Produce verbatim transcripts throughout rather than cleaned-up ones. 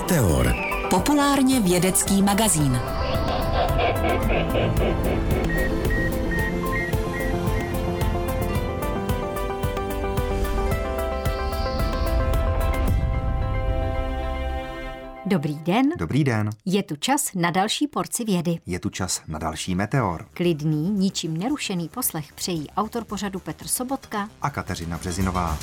Meteor. Populárně vědecký magazín. Dobrý den. Dobrý den. Je tu čas na další porci vědy. Je tu čas na další Meteor. Klidný, ničím nerušený poslech přejí autor pořadu Petr Sobotka a Kateřina Březinová.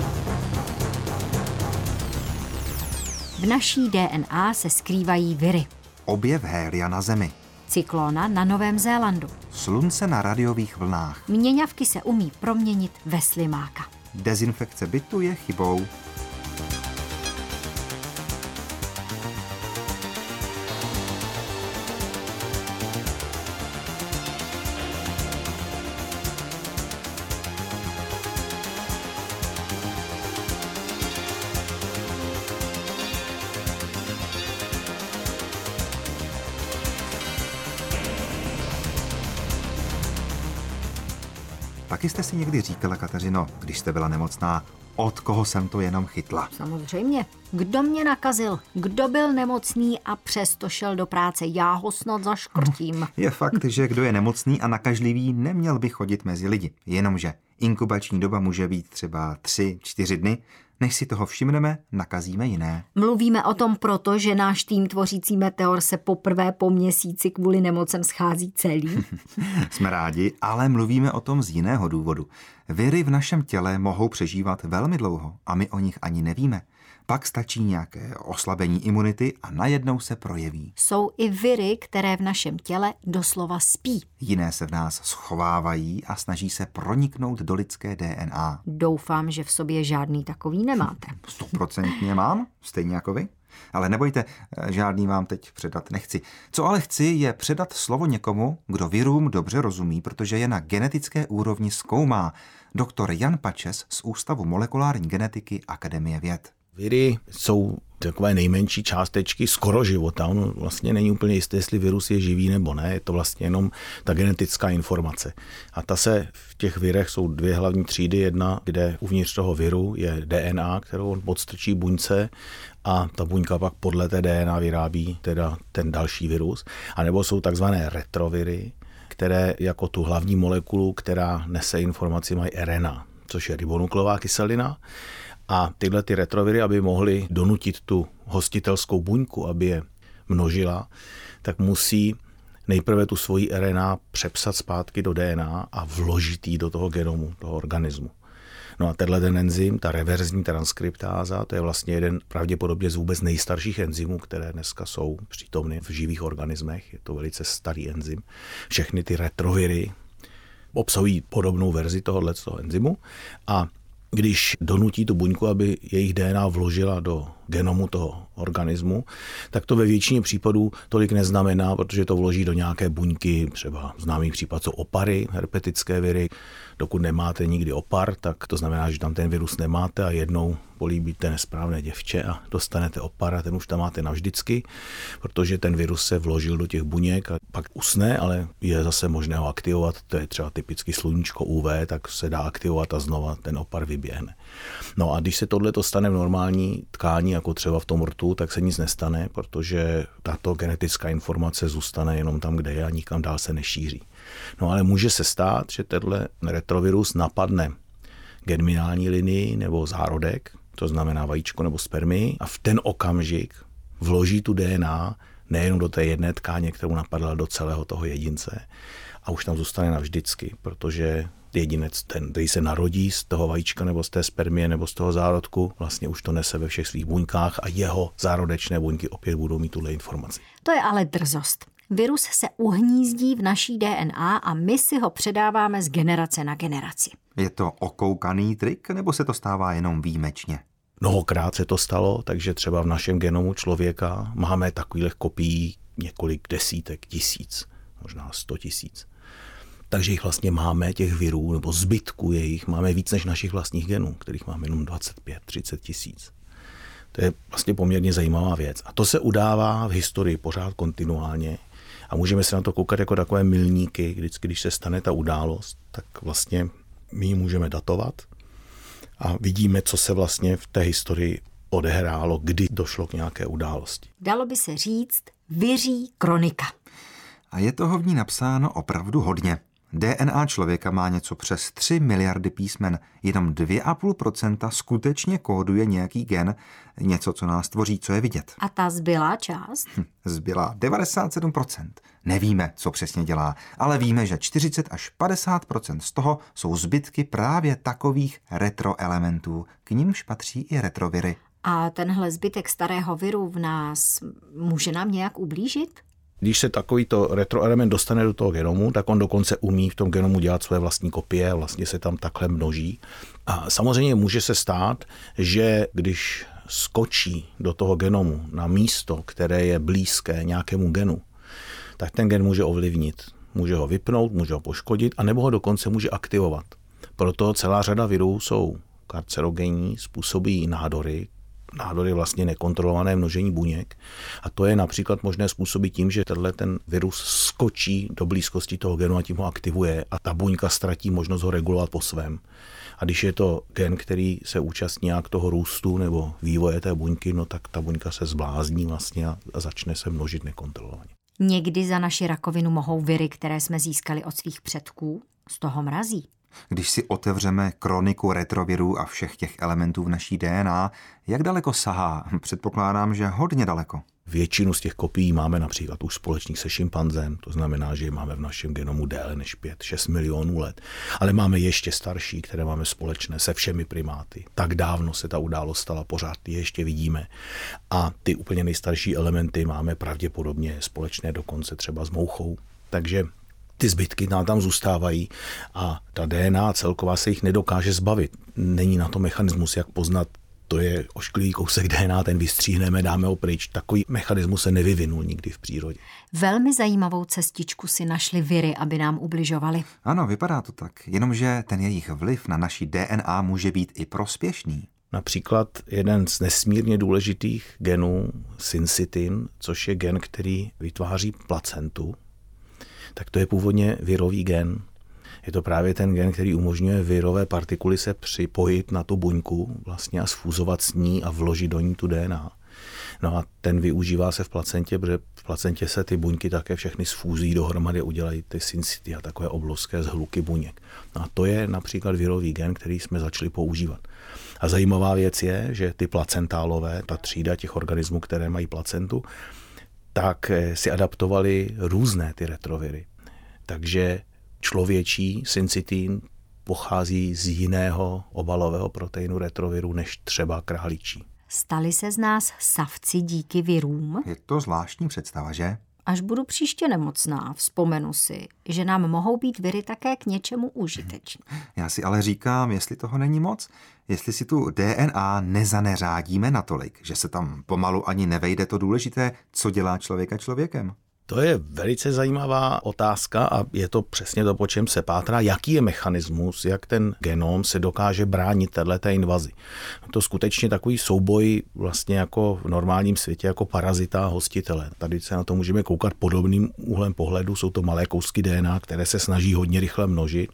V naší D N A se skrývají viry. Objev hélia na Zemi. Cyklóna na Novém Zélandu. Slunce na radiových vlnách. Měňavky se umí proměnit ve slimáka. Dezinfekce bytu je chybou. Taky jste si někdy říkala, Kateřino, když jste byla nemocná, od koho jsem to jenom chytla? Samozřejmě. Kdo mě nakazil? Kdo byl nemocný a přesto šel do práce? Já ho snad zaškrtím. Je fakt, že kdo je nemocný a nakažlivý, neměl by chodit mezi lidi. Jenomže inkubační doba může být třeba tři, čtyři dny. Než si toho všimneme, nakazíme jiné. Mluvíme o tom proto, že náš tým tvořící Meteor se poprvé po měsíci kvůli nemocem schází celý. Jsme rádi, ale mluvíme o tom z jiného důvodu. Viry v našem těle mohou přežívat velmi dlouho a my o nich ani nevíme. Pak stačí nějaké oslabení imunity a najednou se projeví. Jsou i viry, které v našem těle doslova spí. Jiné se v nás schovávají a snaží se proniknout do lidské D N A. Doufám, že v sobě žádný takový nemáte. Stoprocentně mám, stejně jako vy. Ale nebojte, žádný vám teď předat nechci. Co ale chci, je předat slovo někomu, kdo virům dobře rozumí, protože je na genetické úrovni zkoumá. Doktor Jan Pačes z Ústavu molekulární genetiky Akademie věd. Viry jsou takové nejmenší částečky skoro života. Ono vlastně není úplně jisté, jestli virus je živý nebo ne. Je to vlastně jenom ta genetická informace. A ta se v těch virech jsou dvě hlavní třídy. Jedna, kde uvnitř toho viru je D N A, kterou on podstrčí buňce a ta buňka pak podle té D N A vyrábí teda ten další virus. A nebo jsou takzvané retroviry, které jako tu hlavní molekulu, která nese informaci, mají R N A, což je ribonukleová kyselina. A tyhle ty retroviry, aby mohly donutit tu hostitelskou buňku, aby je množila, tak musí nejprve tu svoji R N A přepsat zpátky do D N A a vložit ji do toho genomu, toho organismu. No a tenhle ten enzym, ta reverzní transkriptáza, to je vlastně jeden pravděpodobně z vůbec nejstarších enzymů, které dneska jsou přítomny v živých organismech. Je to velice starý enzym. Všechny ty retroviry obsahují podobnou verzi tohoto enzymu a když donutí tu buňku, aby jejich D N A vložila do genomu toho organismu, tak to ve většině případů tolik neznamená, protože to vloží do nějaké buňky, třeba známý případ jsou opary, herpetické viry. Dokud nemáte nikdy opar, tak to znamená, že tam ten virus nemáte a jednou políbíte nesprávné děvče a dostanete opar a ten už tam máte navždycky, protože ten virus se vložil do těch buněk a pak usne, ale je zase možné ho aktivovat, to je třeba typicky sluníčko U V, tak se dá aktivovat a znova ten opar vyběhne. No a když se tohleto stane v normální tkání, jako třeba v tom rtu, tak se nic nestane, protože tato genetická informace zůstane jenom tam, kde je a nikam dál se nešíří. No ale může se stát, že tenhle retrovirus napadne germinální linii nebo zárodek, to znamená vajíčko nebo spermii, a v ten okamžik vloží tu D N A nejenom do té jedné tkáně, kterou napadla, do celého toho jedince a už tam zůstane navždycky, protože jedinec, ten, který se narodí z toho vajíčka nebo z té spermie nebo z toho zárodku, vlastně už to nese ve všech svých buňkách a jeho zárodečné buňky opět budou mít tuhle informaci. To je ale drzost. Virus se uhnízdí v naší D N A a my si ho předáváme z generace na generaci. Je to okoukaný trik, nebo se to stává jenom výjimečně? Mnohokrát se to stalo, takže třeba v našem genomu člověka máme takových kopií několik desítek tisíc, možná sto tisíc. Takže jich vlastně máme, těch virů, nebo zbytků jejich, máme víc než našich vlastních genů, kterých máme jenom dvacet pět třicet tisíc. To je vlastně poměrně zajímavá věc. A to se udává v historii pořád kontinuálně. A můžeme se na to koukat jako takové milníky, vždycky, když se stane ta událost, tak vlastně my ji můžeme datovat a vidíme, co se vlastně v té historii odehrálo, kdy došlo k nějaké události. Dalo by se říct viří kronika. A je toho v ní napsáno opravdu hodně. D N A člověka má něco přes tři miliardy písmen. Jenom dvě a půl procenta skutečně kóduje nějaký gen, něco, co nás tvoří, co je vidět. A ta zbylá část? Hm, zbylá devadesát sedm procent. Nevíme, co přesně dělá, ale víme, že čtyřicet až padesát procent z toho jsou zbytky právě takových retroelementů. K nimž patří i retroviry. A tenhle zbytek starého viru v nás může nám nějak ublížit? Když se takovýto retroelement dostane do toho genomu, tak on dokonce umí v tom genomu dělat své vlastní kopie, vlastně se tam takhle množí. A samozřejmě může se stát, že když skočí do toho genomu na místo, které je blízké nějakému genu, tak ten gen může ovlivnit. Může ho vypnout, může ho poškodit, anebo ho dokonce může aktivovat. Proto celá řada virů jsou karcerogenní, způsobí nádory, nádory vlastně nekontrolované množení buněk. A to je například možné způsobit tím, že tenhle ten virus skočí do blízkosti toho genu a tím ho aktivuje a ta buňka ztratí možnost ho regulovat po svém. A když je to gen, který se účastní nějak toho růstu nebo vývoje té buňky, no tak ta buňka se zblázní vlastně a začne se množit nekontrolovaně. Někdy za naši rakovinu mohou viry, které jsme získali od svých předků, z toho mrazí. Když si otevřeme kroniku retrovirů a všech těch elementů v naší D N A, jak daleko sahá? Předpokládám, že hodně daleko. Většinu z těch kopií máme například už společných se šimpanzem, to znamená, že máme v našem genomu déle než pět šest milionů let. Ale máme ještě starší, které máme společné se všemi primáty. Tak dávno se ta událost stala, pořád je ještě vidíme. A ty úplně nejstarší elementy máme pravděpodobně společné dokonce třeba s mouchou. Takže ty zbytky nám tam zůstávají a ta D N A celková se jich nedokáže zbavit. Není na to mechanismus, jak poznat, to je ošklivý kousek D N A, ten vystříhneme, dáme ho pryč. Takový mechanismus se nevyvinul nikdy v přírodě. Velmi zajímavou cestičku si našli viry, aby nám ubližovali. Ano, vypadá to tak, jenomže ten jejich vliv na naší D N A může být i prospěšný. Například jeden z nesmírně důležitých genů, syncytin, což je gen, který vytváří placentu, tak to je původně virový gen. Je to právě ten gen, který umožňuje virové partikuly se připojit na tu buňku vlastně a sfúzovat s ní a vložit do ní tu D N A. No a ten využívá se v placentě, protože v placentě se ty buňky také všechny sfúzí dohromady, udělají ty syncyty a takové obrovské zhluky buněk. No a to je například virový gen, který jsme začali používat. A zajímavá věc je, že ty placentálové, ta třída těch organismů, které mají placentu, tak si adaptovali různé ty retroviry. Takže člověčí syncytin pochází z jiného obalového proteinu retroviru než třeba králíčí. Stali se z nás savci díky virům? Je to zvláštní představa, že? Až budu příště nemocná, vzpomenu si, že nám mohou být viry také k něčemu užitečné. Já si ale říkám, jestli toho není moc, jestli si tu D N A nezaneřádíme natolik, že se tam pomalu ani nevejde to důležité, co dělá člověka člověkem. To je velice zajímavá otázka a je to přesně to, po čem se pátrá, jaký je mechanismus, jak ten genom se dokáže bránit této invazi. To skutečně takový souboj vlastně jako v normálním světě, jako parazita a hostitele. Tady se na to můžeme koukat podobným úhlem pohledu, jsou to malé kousky D N A, které se snaží hodně rychle množit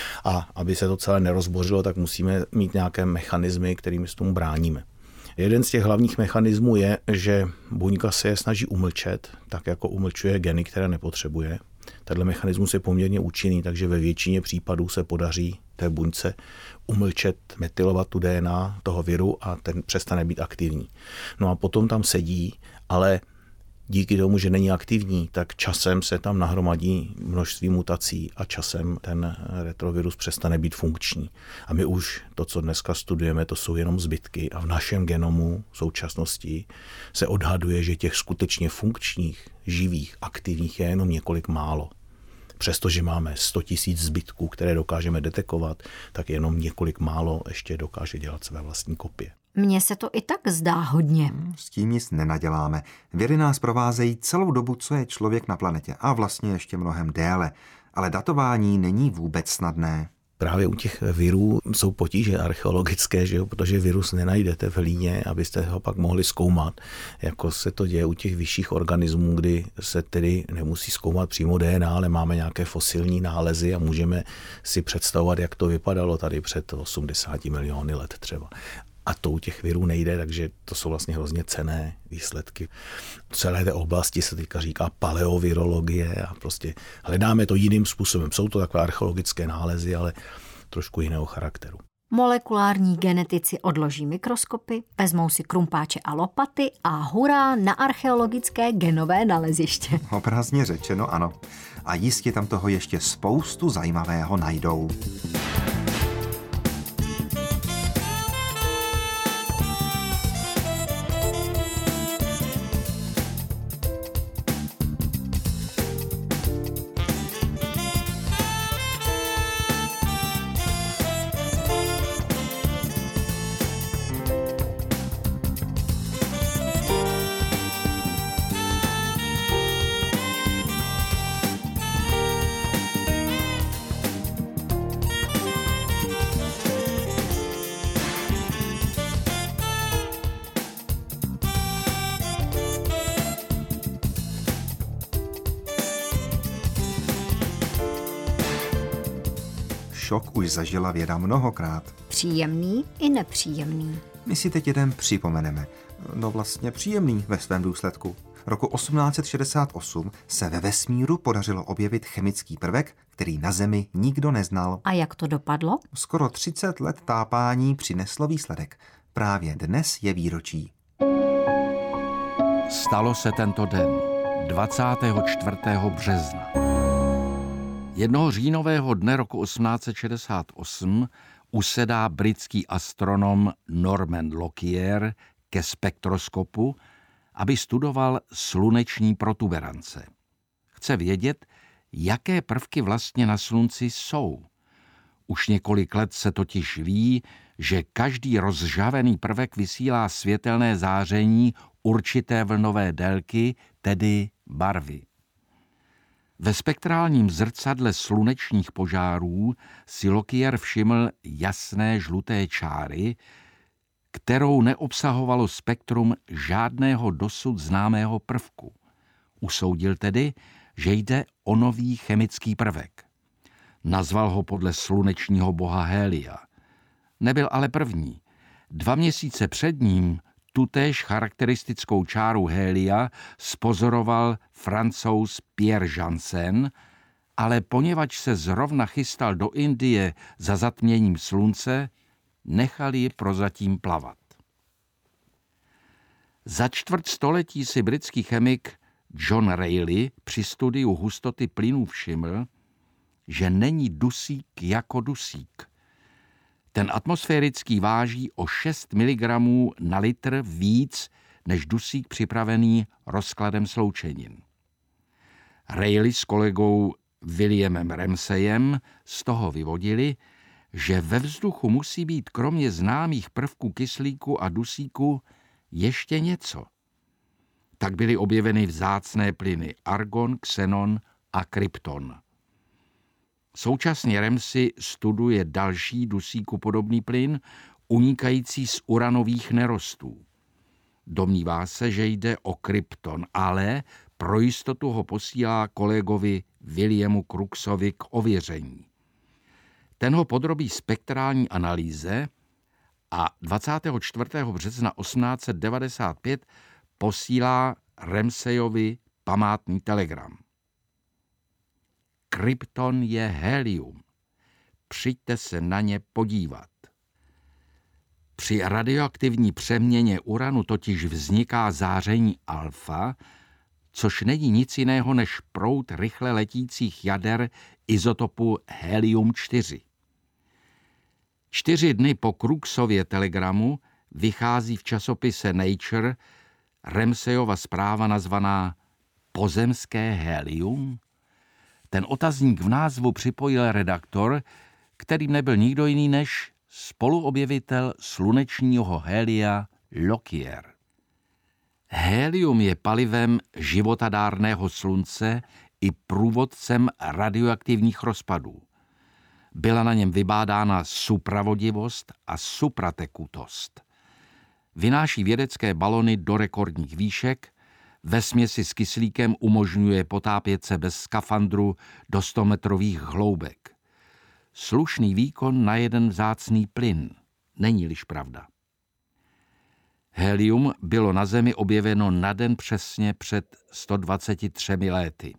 a aby se to celé nerozbořilo, tak musíme mít nějaké mechanismy, kterými se tomu bráníme. Jeden z těch hlavních mechanismů je, že buňka se je snaží umlčet, tak jako umlčuje geny, které nepotřebuje. Tenhle mechanismus je poměrně účinný, takže ve většině případů se podaří té buňce umlčet, metylovat tu D N A toho viru a ten přestane být aktivní. No a potom tam sedí, ale díky tomu, že není aktivní, tak časem se tam nahromadí množství mutací a časem ten retrovirus přestane být funkční. A my už to, co dneska studujeme, to jsou jenom zbytky a v našem genomu v současnosti se odhaduje, že těch skutečně funkčních, živých, aktivních je jenom několik málo. Přestože máme sto tisíc zbytků, které dokážeme detekovat, tak jenom několik málo ještě dokáže dělat své vlastní kopie. Mně se to i tak zdá hodně. S tím nic nenaděláme. Viry nás provázejí celou dobu, co je člověk na planetě a vlastně ještě mnohem déle. Ale datování není vůbec snadné. Právě u těch virů jsou potíže archeologické, že jo? Protože virus nenajdete v hlíně, abyste ho pak mohli zkoumat, jako se to děje u těch vyšších organismů, kdy se tedy nemusí zkoumat přímo D N A, ale máme nějaké fosilní nálezy a můžeme si představovat, jak to vypadalo tady před osmdesáti miliony let třeba. a to u těch virů nejde, takže to jsou vlastně hrozně cenné výsledky. V celé té oblasti se teďka říká paleovirologie a prostě hledáme to jiným způsobem. Jsou to takové archeologické nálezy, ale trošku jiného charakteru. Molekulární genetici odloží mikroskopy, vezmou si krumpáče a lopaty a hurá na archeologické genové naleziště. Obrazně řečeno ano. A jistě tam toho ještě spoustu zajímavého najdou. Šok už zažila věda mnohokrát. Příjemný i nepříjemný. My si teď jeden připomeneme. No vlastně příjemný ve svém důsledku. Roku osmnáct set šedesát osm se ve vesmíru podařilo objevit chemický prvek, který na Zemi nikdo neznal. A jak to dopadlo? Skoro třicet let tápání přineslo výsledek. Právě dnes je výročí. Stalo se tento den, dvacátého čtvrtého března. Jednoho říjnového dne roku osmnáct set šedesát osm usedá britský astronom Norman Lockyer ke spektroskopu, aby studoval sluneční protuberance. Chce vědět, jaké prvky vlastně na slunci jsou. Už několik let se totiž ví, že každý rozžhavený prvek vysílá světelné záření určité vlnové délky, tedy barvy. Ve spektrálním zrcadle slunečních požárů si Lockyer všiml jasné žluté čáry, kterou neobsahovalo spektrum žádného dosud známého prvku. Usoudil tedy, že jde o nový chemický prvek. Nazval ho podle slunečního boha Hélia. Nebyl ale první. Dva měsíce před ním tutéž charakteristickou čáru Hélia spozoroval Francouz Pierre Janssen, ale poněvadž se zrovna chystal do Indie za zatměním slunce, nechal ji prozatím plavat. Za čtvrt století si britský chemik John Rayleigh při studiu hustoty plynů všiml, že není dusík jako dusík. Ten atmosférický váží o šest miligramů na litr víc než dusík připravený rozkladem sloučenin. Rayleigh s kolegou Williamem Ramsayem z toho vyvodili, že ve vzduchu musí být kromě známých prvků kyslíku a dusíku ještě něco. Tak byly objeveny vzácné plyny argon, xenon a krypton. Současně Ramsay studuje další dusíku podobný plyn, unikající z uranových nerostů. Domnívá se, že jde o krypton, ale pro jistotu ho posílá kolegovi Williamu Crookesovi k ověření. Ten ho podrobí spektrální analýze a dvacátého čtvrtého března osmnáct set devadesát pět posílá Ramsayovi památný telegram. Krypton je helium. Přijďte se na ně podívat. Při radioaktivní přeměně uranu totiž vzniká záření alfa, což není nic jiného než proud rychle letících jader izotopu helium čtyři. Čtyři dny po Crookesově telegramu vychází v časopise Nature Ramsayova zpráva nazvaná Pozemské helium. Ten otazník v názvu připojil redaktor, kterým nebyl nikdo jiný než spoluobjevitel slunečního hélia Lockyer. Hélium je palivem životadárného slunce i průvodcem radioaktivních rozpadů. Byla na něm vybádána supravodivost a supratekutost. Vynáší vědecké balony do rekordních výšek, ve směsi s kyslíkem umožňuje potápět se bez skafandru do stometrových hloubek. Slušný výkon na jeden vzácný plyn, není-liž pravda. Helium bylo na Zemi objeveno na den přesně před sto dvaceti třemi léty.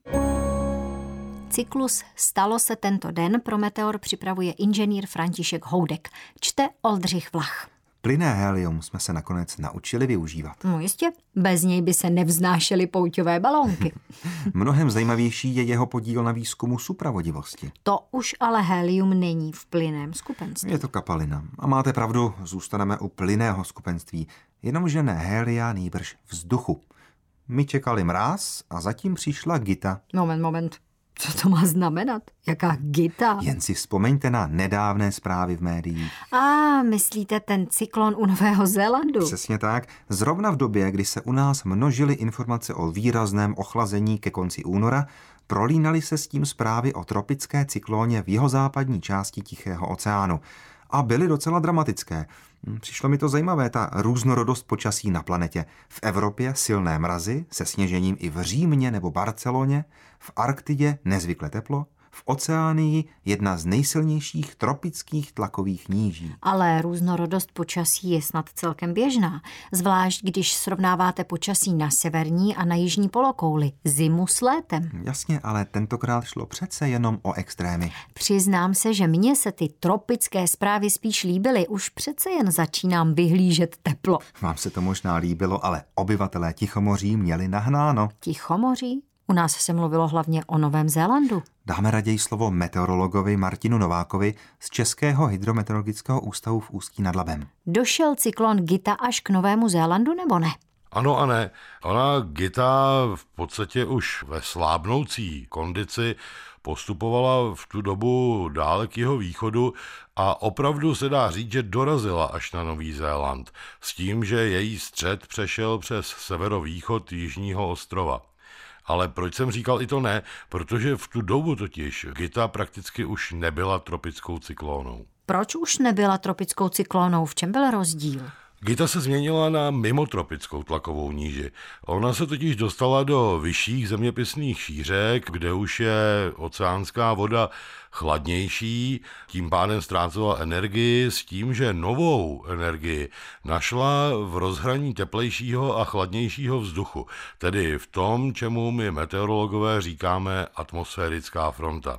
Cyklus Stalo se tento den pro Meteor připravuje inženýr František Houdek. Čte Oldřich Vlach. Plynné helium jsme se nakonec naučili využívat. No jistě, bez něj by se nevznášely pouťové balónky. Mnohem zajímavější je jeho podíl na výzkumu supravodivosti. To už ale helium není v plynném skupenství. Je to kapalina. A máte pravdu, zůstaneme u plynného skupenství. Jenomže ne helia, nýbrž vzduchu. My čekali mráz a zatím přišla Gita. Moment, moment. Co to má znamenat? Jaká Gita? Jen si vzpomeňte na nedávné zprávy v médiích. A myslíte ten cyklon u Nového Zélandu? Přesně tak. Zrovna v době, kdy se u nás množily informace o výrazném ochlazení ke konci února, prolínaly se s tím zprávy o tropické cyklóně v jihozápadní části Tichého oceánu. A byly docela dramatické. Přišlo mi to zajímavé, ta různorodost počasí na planetě. V Evropě silné mrazy, se sněžením i v Římě nebo Barceloně, v Arktidě nezvykle teplo, v Oceánii jedna z nejsilnějších tropických tlakových níží. Ale různorodost počasí je snad celkem běžná, zvlášť když srovnáváte počasí na severní a na jižní polokouli, zimu s létem. Jasně, ale tentokrát šlo přece jenom o extrémy. Přiznám se, že mně se ty tropické zprávy spíš líbily, už přece jen začínám vyhlížet teplo. Vám se to možná líbilo, ale obyvatelé Tichomoří měli nahnáno. Tichomoří? U nás se mluvilo hlavně o Novém Zélandu. Dáme raději slovo meteorologovi Martinu Novákovi z Českého hydrometeorologického ústavu v Ústí nad Labem. Došel cyklon Gita až k Novému Zélandu nebo ne? Ano a ne. Ona Gita v podstatě už ve slábnoucí kondici postupovala v tu dobu dále k jeho východu a opravdu se dá říct, že dorazila až na Nový Zéland s tím, že její střed přešel přes severovýchod jižního ostrova. Ale proč jsem říkal i to ne? Protože v tu dobu totiž Gita prakticky už nebyla tropickou cyklónou. Proč už nebyla tropickou cyklónou? V čem byl rozdíl? Gita se změnila na mimotropickou tlakovou níži. Ona se totiž dostala do vyšších zeměpisných šířek, kde už je oceánská voda chladnější, tím pádem ztrácela energii s tím, že novou energii našla v rozhraní teplejšího a chladnějšího vzduchu, tedy v tom, čemu my meteorologové říkáme atmosférická fronta.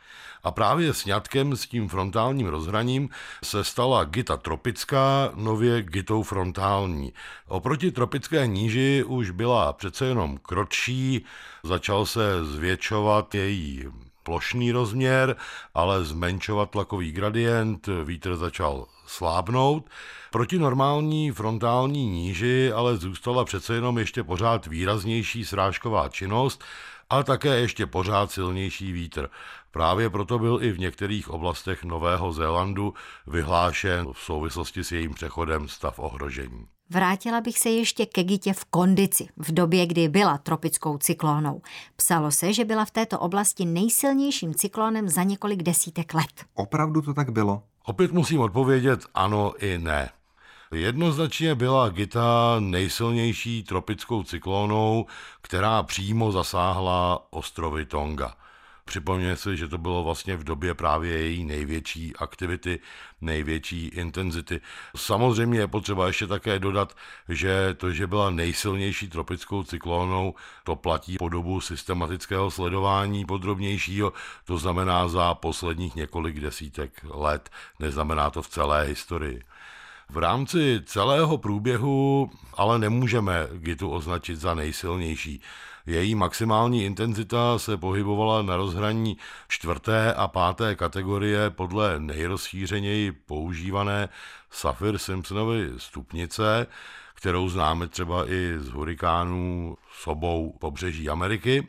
A právě sňatkem s tím frontálním rozhraním se stala Gita tropická, nově Gitou frontální. Oproti tropické níži už byla přece jenom krotší, začal se zvětšovat její plošný rozměr, ale zmenšovat tlakový gradient, vítr začal slábnout. Proti normální frontální níži ale zůstala přece jenom ještě pořád výraznější srážková činnost, ale také ještě pořád silnější vítr. Právě proto byl i v některých oblastech Nového Zélandu vyhlášen v souvislosti s jejím přechodem stav ohrožení. Vrátila bych se ještě ke Gitě v kondici, v době, kdy byla tropickou cyklónou. Psalo se, že byla v této oblasti nejsilnějším cyklónem za několik desítek let. Opravdu to tak bylo? Opět musím odpovědět ano i ne. Jednoznačně byla Gita nejsilnější tropickou cyklónou, která přímo zasáhla ostrovy Tonga. Připomněme si, že to bylo vlastně v době právě její největší aktivity, největší intenzity. Samozřejmě je potřeba ještě také dodat, že to, že byla nejsilnější tropickou cyklónou, to platí po dobu systematického sledování podrobnějšího, to znamená za posledních několik desítek let, neznamená to v celé historii. V rámci celého průběhu ale nemůžeme Gitu označit za nejsilnější. Její maximální intenzita se pohybovala na rozhraní čtvrté a páté kategorie podle nejrozšířeněji používané Saffir-Simpsonovy stupnice, kterou známe třeba i z hurikánů s obou pobřeží Ameriky.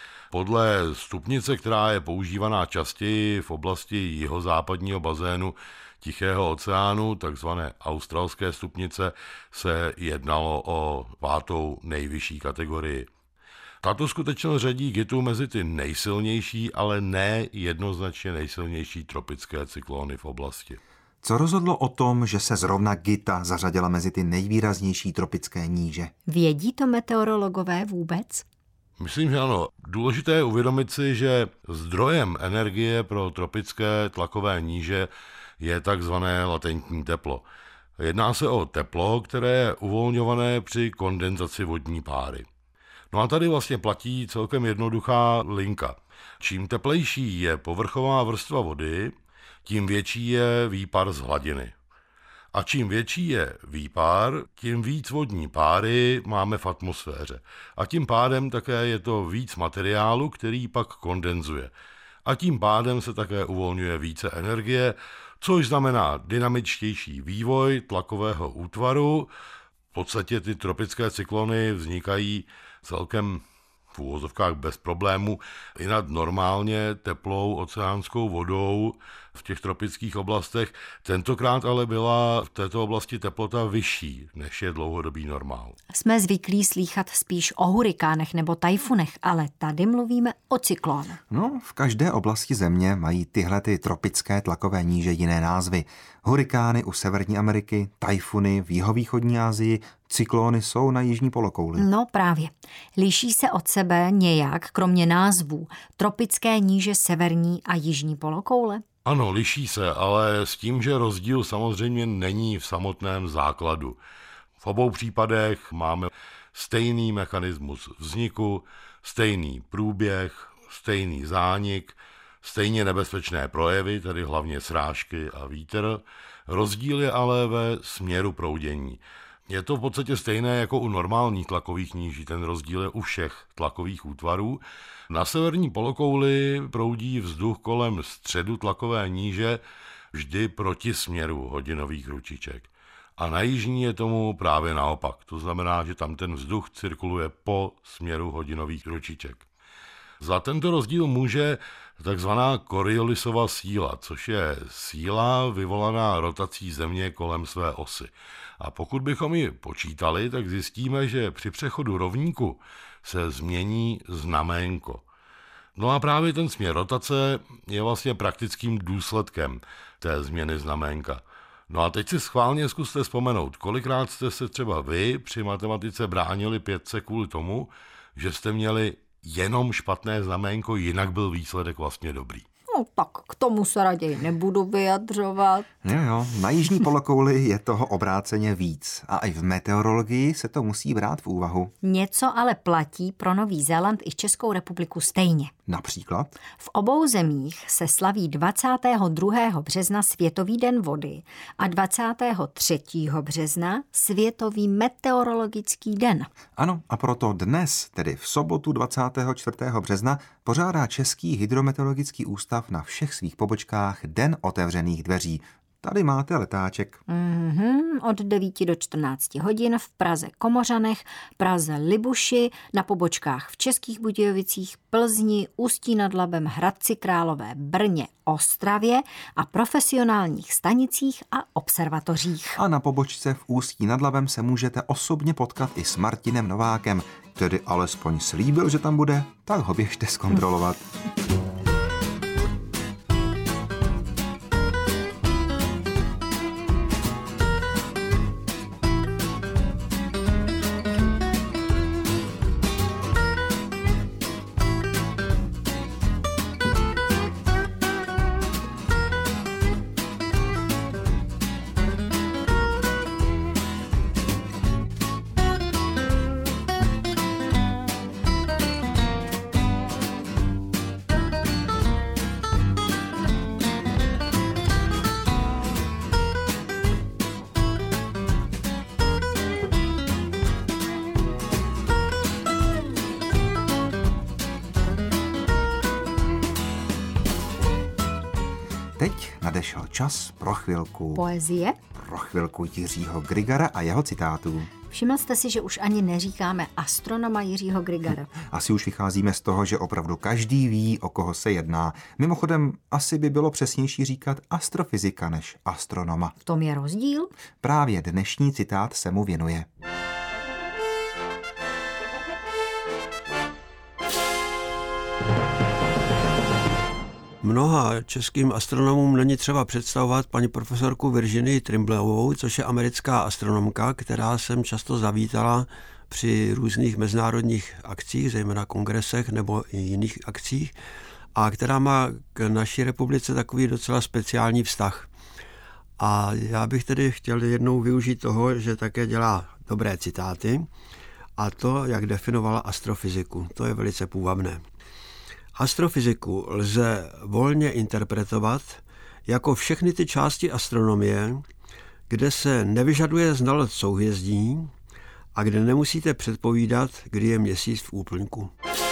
Podle stupnice, která je používaná častěji v oblasti jihozápadního bazénu Tichého oceánu, takzvané australské stupnice, se jednalo o pátou nejvyšší kategorii. Tato skutečnost řadí Gitu mezi ty nejsilnější, ale ne jednoznačně nejsilnější tropické cyklóny v oblasti. Co rozhodlo o tom, že se zrovna Gita zařadila mezi ty nejvýraznější tropické níže? Vědí to meteorologové vůbec? Myslím, že ano. Důležité je uvědomit si, že zdrojem energie pro tropické tlakové níže je takzvané latentní teplo. Jedná se o teplo, které je uvolňované při kondenzaci vodní páry. No a tady vlastně platí celkem jednoduchá linka. Čím teplejší je povrchová vrstva vody, tím větší je výpar z hladiny. A čím větší je výpar, tím víc vodní páry máme v atmosféře. A tím pádem také je to víc materiálu, který pak kondenzuje. A tím pádem se také uvolňuje více energie, což znamená dynamičtější vývoj tlakového útvaru. V podstatě ty tropické cyklony vznikají celkem v úvozovkách bez problému i nad normálně teplou oceánskou vodou v těch tropických oblastech. Tentokrát ale byla v této oblasti teplota vyšší, než je dlouhodobý normál. Jsme zvyklí slýchat spíš o hurikánech nebo tajfunech, ale tady mluvíme o cyklónu. No, v každé oblasti země mají tyhle ty tropické tlakové níže jiné názvy. Hurikány u Severní Ameriky, tajfuny v jihovýchodní Asii, cyklóny jsou na jižní polokouli. No právě. Liší se od sebe nějak, kromě názvů, tropické níže severní a jižní polokoule? Ano, liší se, ale s tím, že rozdíl samozřejmě není v samotném základu. V obou případech máme stejný mechanismus vzniku, stejný průběh, stejný zánik, stejně nebezpečné projevy, tedy hlavně srážky a vítr. Rozdíl je ale ve směru proudění. Je to v podstatě stejné jako u normálních tlakových níží, ten rozdíl je u všech tlakových útvarů. Na severní polokouli proudí vzduch kolem středu tlakové níže vždy proti směru hodinových ručiček. A na jižní je tomu právě naopak, to znamená, že tam ten vzduch cirkuluje po směru hodinových ručiček. Za tento rozdíl může takzvaná Coriolisova síla, což je síla vyvolaná rotací Země kolem své osy. A pokud bychom ji počítali, tak zjistíme, že při přechodu rovníku se změní znaménko. No a právě ten směr rotace je vlastně praktickým důsledkem té změny znaménka. No a teď si schválně zkuste vzpomenout, kolikrát jste se třeba vy při matematice bránili pětce kvůli tomu, že jste měli jenom špatné znaménko, jinak byl výsledek vlastně dobrý. No tak k tomu se raději nebudu vyjadřovat. Jo, jo, na jižní polokouli je toho obráceně víc a i v meteorologii se to musí brát v úvahu. Něco ale platí pro Nový Zéland i Českou republiku stejně. Například? V obou zemích se slaví dvacátého druhého března Světový den vody a dvacátého třetího března Světový meteorologický den. Ano, a proto dnes, tedy v sobotu dvacátého čtvrtého března, pořádá Český hydrometeorologický ústav na všech svých pobočkách Den otevřených dveří. Tady máte letáček. Mm-hmm, od devíti do čtrnácti hodin v Praze Komořanech, Praze Libuši, na pobočkách v Českých Budějovicích, Plzni, Ústí nad Labem, Hradci Králové, Brně, Ostravě a profesionálních stanicích a observatořích. A na pobočce v Ústí nad Labem se můžete osobně potkat i s Martinem Novákem, tedy alespoň slíbil, že tam bude, tak ho běžte zkontrolovat. Teď nadešel čas pro chvilku. Poezie? Pro chvilku Jiřího Grygara a jeho citátů. Všiml jste si, že už ani neříkáme astronoma Jiřího Grygara. Asi už vycházíme z toho, že opravdu každý ví, o koho se jedná. Mimochodem, asi by bylo přesnější říkat astrofyzika než astronoma. V tom je rozdíl? Právě dnešní citát se mu věnuje. Mnoha českým astronomům není třeba představovat paní profesorku Virginii Trimbleovou, což je americká astronomka, která sem často zavítala při různých mezinárodních akcích, zejména kongresech nebo i jiných akcích, a která má k naší republice takový docela speciální vztah. A já bych tedy chtěl jednou využít toho, že také dělá dobré citáty a to, jak definovala astrofyziku. To je velice půvabné. Astrofyziku lze volně interpretovat jako všechny ty části astronomie, kde se nevyžaduje znalost souhvězdí a kde nemusíte předpovídat, kdy je měsíc v úplňku.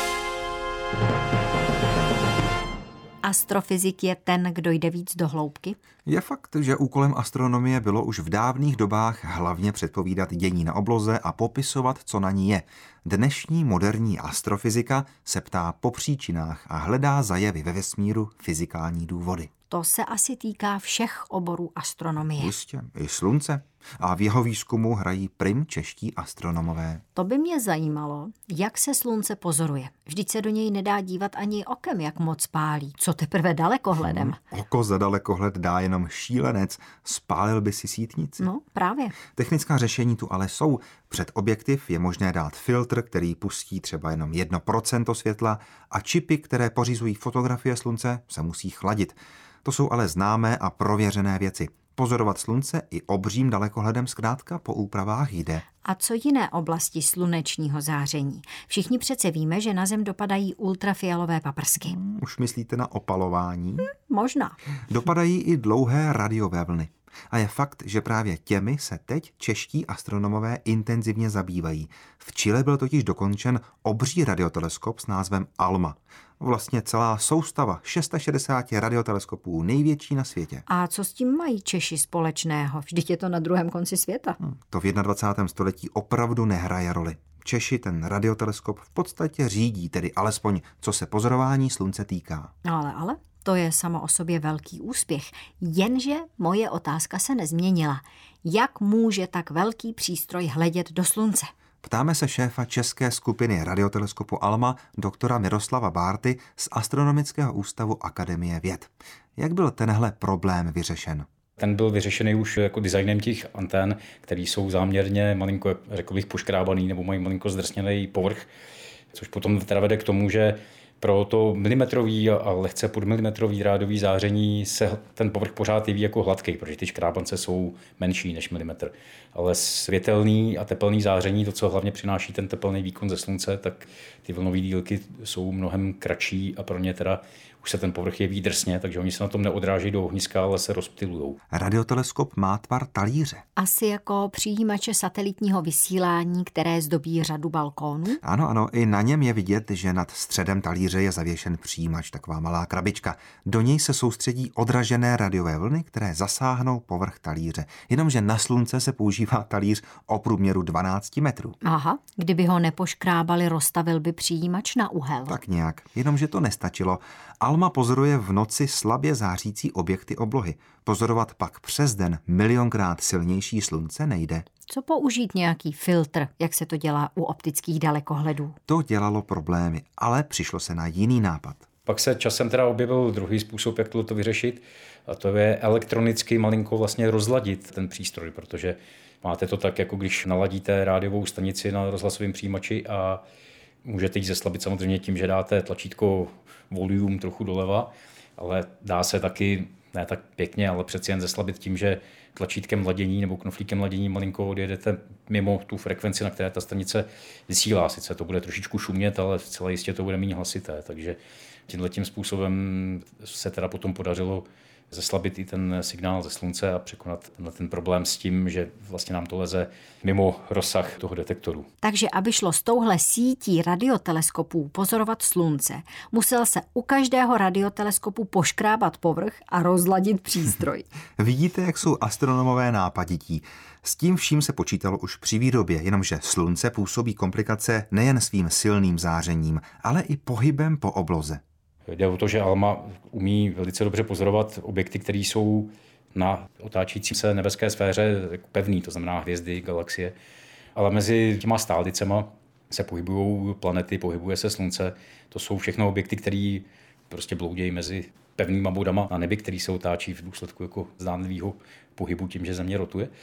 Astrofyzik je ten, kdo jde víc do hloubky? Je fakt, že úkolem astronomie bylo už v dávných dobách hlavně předpovídat dění na obloze a popisovat, co na ní je. Dnešní moderní astrofyzika se ptá po příčinách a hledá za jevy ve vesmíru fyzikální důvody. To se asi týká všech oborů astronomie. Jistě, i slunce. A v jeho výzkumu hrají prim čeští astronomové. To by mě zajímalo, jak se slunce pozoruje. Vždyť se do něj nedá dívat ani okem, jak moc pálí. Co teprve dalekohledem? Hmm, oko za dalekohled dá jenom šílenec. Spálil by si sítnici. No, právě. Technická řešení tu ale jsou. Před objektiv je možné dát filtr, který pustí třeba jenom jedno procento světla a čipy, které pořizují fotografie slunce, se musí chladit. To jsou ale známé a prověřené věci. Pozorovat slunce i obřím dalekohledem zkrátka po úpravách jde. A co jiné oblasti slunečního záření? Všichni přece víme, že na Zem dopadají ultrafialové paprsky. Hmm, už myslíte na opalování? Hm, možná. Dopadají i dlouhé radiové vlny. A je fakt, že právě těmi se teď čeští astronomové intenzivně zabývají. V Chile byl totiž dokončen obří radioteleskop s názvem ALMA. Vlastně celá soustava šedesát šest radioteleskopů, největší na světě. A co s tím mají Češi společného? Vždyť je to na druhém konci světa. Hmm, to v dvacátém prvním století opravdu nehraje roli. Češi ten radioteleskop v podstatě řídí, tedy alespoň co se pozorování slunce týká. Ale, ale... To je samo o sobě velký úspěch. Jenže moje otázka se nezměnila. Jak může tak velký přístroj hledět do slunce? Ptáme se šéfa české skupiny radioteleskopu ALMA, doktora Miroslava Bárty z Astronomického ústavu Akademie věd. Jak byl tenhle problém vyřešen? Ten byl vyřešený už jako designem těch antén, které jsou záměrně malinko, řekl bych, poškrábaný nebo mají malinko zdrsněný povrch, což potom teda vede k tomu, že pro to milimetrový a lehce podmilimetrový rádový záření se ten povrch pořád jeví jako hladký, protože ty škrábance jsou menší než milimetr. Ale světelný a tepelný záření, to, co hlavně přináší ten tepelný výkon ze slunce, tak ty vlnové dílky jsou mnohem kratší a pro ně teda už se ten povrch jeví drsně, takže oni se na tom neodrážejí do ohniska, ale se rozptylujou. Radioteleskop má tvar talíře. Asi jako přijímače satelitního vysílání, které zdobí řadu balkónů? Ano, ano, i na něm je vidět, že nad středem talíře je zavěšen přijímač, taková malá krabička. Do něj se soustředí odražené radiové vlny, které zasáhnou povrch talíře. Jenomže na slunce se používá talíř o průměru dvanáct metrů. Aha, kdyby ho nepoškrábali, rozstavil by přijímač na úhel. Tak nějak, jenomže to nestačilo. ALMA pozoruje v noci slabě zářící objekty oblohy. Pozorovat pak přes den milionkrát silnější slunce nejde. Co použít nějaký filtr, jak se to dělá u optických dalekohledů? To dělalo problémy, ale přišlo se na jiný nápad. Pak se časem teda objevil druhý způsob, jak to vyřešit, a to je elektronicky malinko vlastně rozladit ten přístroj, protože máte to tak, jako když naladíte rádiovou stanici na rozhlasovém přijímači a můžete ji zeslabit samozřejmě tím, že dáte tlačítko volume trochu doleva, ale dá se taky, ne tak pěkně, ale přeci jen zeslabit tím, že tlačítkem ladění nebo knoflíkem ladění malinko odjedete mimo tu frekvenci, na které ta stanice vysílá. Sice to bude trošičku šumět, ale celé jistě to bude méně hlasité, takže tímhletím způsobem se teda potom podařilo zeslabit i ten signál ze slunce a překonat tenhle ten problém s tím, že vlastně nám to leze mimo rozsah toho detektoru. Takže aby šlo s touhle sítí radioteleskopů pozorovat slunce, musel se u každého radioteleskopu poškrábat povrch a rozladit přístroj. Vidíte, jak jsou astronomové nápadití. S tím vším se počítalo už při výrobě, jenomže slunce působí komplikace nejen svým silným zářením, ale i pohybem po obloze. Jde o to, že ALMA umí velice dobře pozorovat objekty, které jsou na otáčící se nebeské sféře pevný, to znamená hvězdy, galaxie. Ale mezi těma stálicema se pohybují planety, pohybuje se slunce. To jsou všechno objekty, které prostě bloudějí mezi pevnýma bodama na nebi, který se otáčí v důsledku jako zdánlivého pohybu tím, že Země rotuje.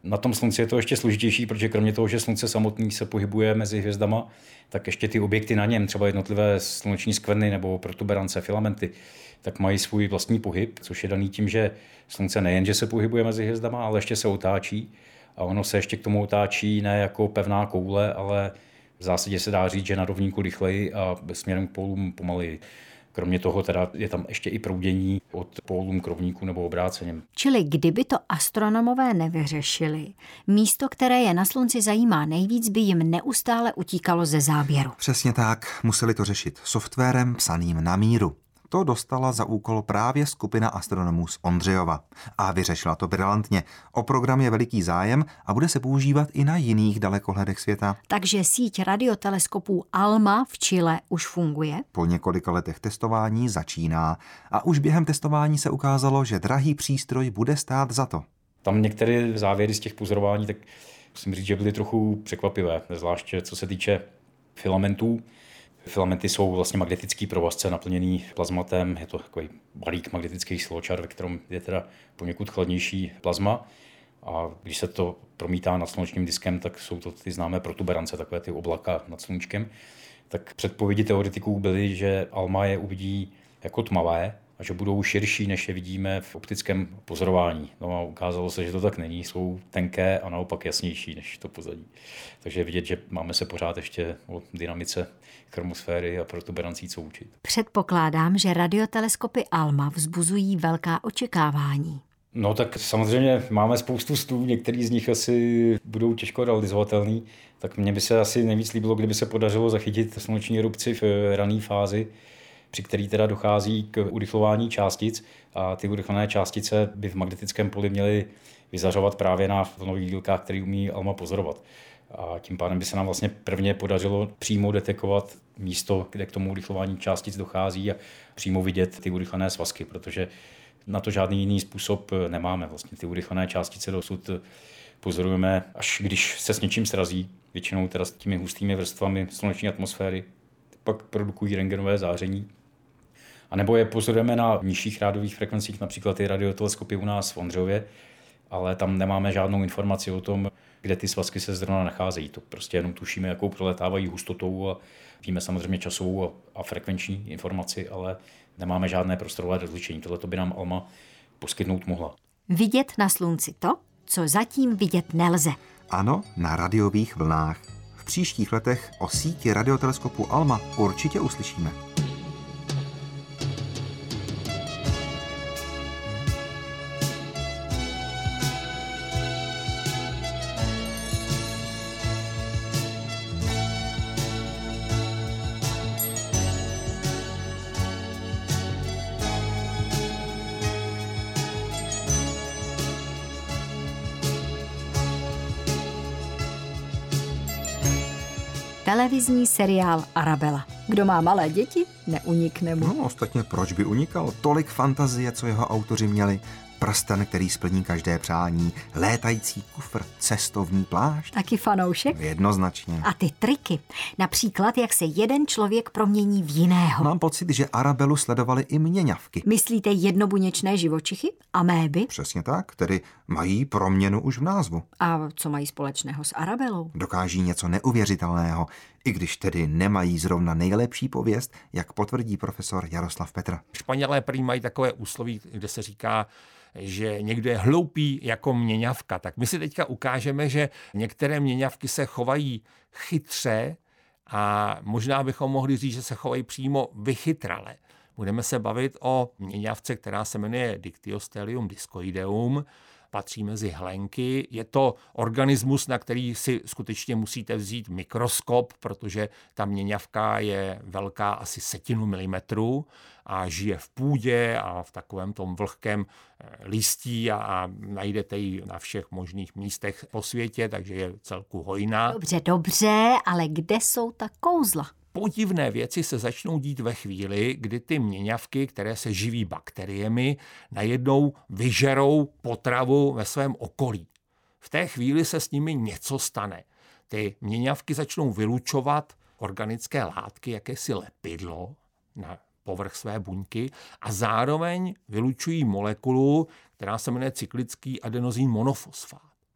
Na tom slunci je to ještě složitější, protože kromě toho, že slunce samotný se pohybuje mezi hvězdama, tak ještě ty objekty na něm, třeba jednotlivé sluneční skvrny nebo protuberance, filamenty, tak mají svůj vlastní pohyb, což je daný tím, že slunce nejen, že se pohybuje mezi hvězdama, ale ještě se otáčí. A ono se ještě k tomu otáčí ne jako pevná koule, ale v zásadě se dá říct, že na rovníku rychleji a směrem k pólům pomaleji. Kromě toho teda je tam ještě i proudění od pólům k rovníku nebo obráceně. Čili kdyby to astronomové nevyřešili, místo, které je na slunci zajímá nejvíc, by jim neustále utíkalo ze záběru. Přesně tak, museli to řešit softwarem psaným na míru. To dostala za úkol právě skupina astronomů z Ondřejova. A vyřešila to brilantně. O program je veliký zájem a bude se používat i na jiných dalekohledech světa. Takže síť radioteleskopů ALMA v Chile už funguje? Po několika letech testování začíná. A už během testování se ukázalo, že drahý přístroj bude stát za to. Tam některé závěry z těch pozorování, tak musím říct, že byly trochu překvapivé, zvláště co se týče filamentů. Filamenty jsou vlastně magnetický provazce naplněný plazmatem, je to takový balík magnetických sločar, ve kterém je teda poněkud chladnější plazma. A když se to promítá nad slunečním diskem, tak jsou to ty známé protuberance, takové ty oblaka nad sluníčkem. Tak předpovědi teoretiků byly, že ALMA je uvidí jako tmavé a že budou širší, než je vidíme v optickém pozorování. No a ukázalo se, že to tak není, jsou tenké a naopak jasnější než to pozadí. Takže je vidět, že máme se pořád ještě o dynamice chromosféry a protuberancí co učit. Předpokládám, že radioteleskopy ALMA vzbuzují velká očekávání. No tak samozřejmě máme spoustu stů, některý z nich asi budou těžko realizovatelný, tak mně by se asi nejvíc líbilo, kdyby se podařilo zachytit sluneční erupci v rané fázi, při který teda dochází k urychlování částic a ty urychlené částice by v magnetickém poli měly vyzařovat právě na vlnových dílkách, který umí ALMA pozorovat. A tím pádem by se nám vlastně prvně podařilo přímo detekovat místo, kde k tomu urychlování částic dochází a přímo vidět ty urychlené svazky, protože na to žádný jiný způsob nemáme. Vlastně ty urychlené částice dosud pozorujeme, až když se s něčím srazí, většinou teda s těmi hustými vrstvami sluneční atmosféry, pak produkují rentgenové záření. A nebo je pozorujeme na nižších rádových frekvencích, například ty radioteleskopy u nás v Ondřejově, ale tam nemáme žádnou informaci o tom, kde ty svazky se zrovna nacházejí. To prostě jenom tušíme, jakou proletávají hustotou a víme samozřejmě časovou a frekvenční informaci, ale nemáme žádné prostorové rozlišení. Tohle by nám ALMA poskytnout mohla. Vidět na slunci to, co zatím vidět nelze. Ano, na radiových vlnách. V příštích letech o síti radioteleskopu ALMA určitě uslyšíme. Televizní seriál Arabella. Kdo má malé děti, neunikne mu. No, ostatně proč by unikal? Tolik fantazie, co jeho autoři měli. Prsten, který splní každé přání, létající kufr, cestovní plášť. Taky fanoušek? Jednoznačně. A ty triky, například jak se jeden člověk promění v jiného. Mám pocit, že Arabelu sledovali i měňavky. Myslíte jednobuněčné živočichy? Améby? Přesně tak, tedy mají proměnu už v názvu. A co mají společného s Arabelou? Dokáží něco neuvěřitelného, i když tedy nemají zrovna nejlepší pověst, jak potvrdí profesor Jaroslav Petr. Španělé prý mají takové úsloví, kde se říká, že někdo je hloupý jako měňavka. Tak my si teďka ukážeme, že některé měňavky se chovají chytře a možná bychom mohli říct, že se chovají přímo vychytrale. Budeme se bavit o měňavce, která se jmenuje Dictyostelium discoideum, patří mezi hlenky. Je to organismus, na který si skutečně musíte vzít mikroskop, protože ta měňavka je velká asi setinu milimetru a žije v půdě a v takovém tom vlhkém listí a, a najdete ji na všech možných místech po světě, takže je celku hojná. Dobře, dobře, ale kde jsou ta kouzla? Podivné věci se začnou dít ve chvíli, kdy ty měňavky, které se živí bakteriemi, najednou vyžerou potravu ve svém okolí. V té chvíli se s nimi něco stane. Ty měňavky začnou vylučovat organické látky, jakési lepidlo na povrch své buňky a zároveň vylučují molekulu, která se jmenuje cyklický adenozín monofosfát.